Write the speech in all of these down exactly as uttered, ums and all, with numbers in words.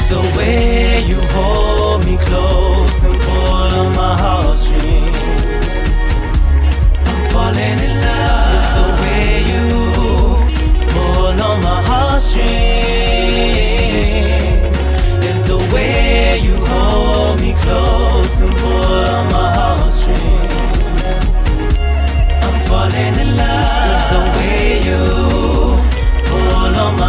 It's the way you hold me close and pull on my heartstrings. I'm falling in love. It's the way you pull on my heartstrings. It's the way you hold me close and pull on my heartstrings. I'm falling in love. It's the way you pull on my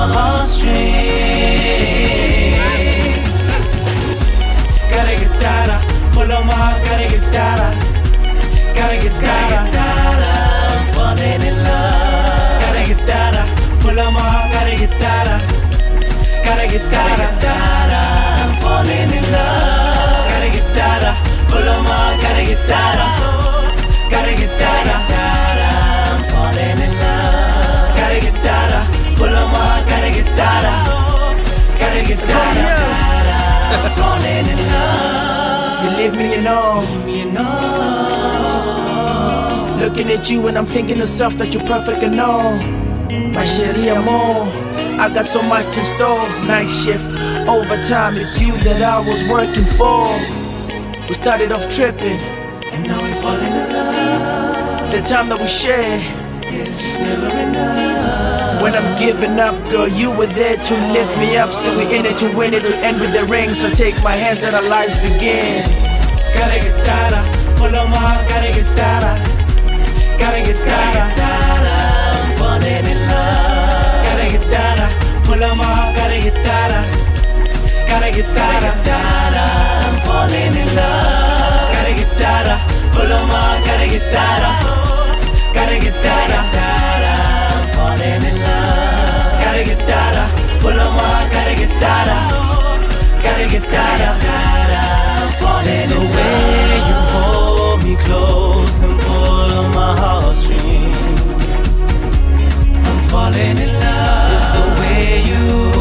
heartstrings. Gotta get that, pull on my heart, gotta get that, gotta get that, I'm falling in love. Gotta get that, pull on my heart, gotta get that, gotta get that, I'm falling in love. Gotta get that, pull on my heart, gotta get that, gotta get that, I'm falling in love. Gotta get that, pull on my heart, gotta get that, gotta get that, I'm falling in love. You leave me alone. Leave me alone. Looking at you and I'm thinking of self that you're perfect and all. My chérie amour, I got so much in store. Night shift, overtime, it's you that I was working for. We started off tripping, and now we're falling in love. the time that we shared, It's just never enough. when I'm giving up, girl, you were there to lift me up. So we're in it to win it, to end with the ring. So take my hands, let our lives begin. Gotta get that, pull on my heart, gotta get that, gotta get that, I'm falling in love. Gotta get that, pull on my heart, gotta get that, gotta get that, I'm falling in love. Gotta get that, pull on my heart, gotta get that, gotta get that, I'm falling in love. Gotta get that, pull on my heart, gotta get that, gotta get that, I'm falling in love. It's the way you hold me close and pull on my heartstrings. I'm falling in love. It's the way you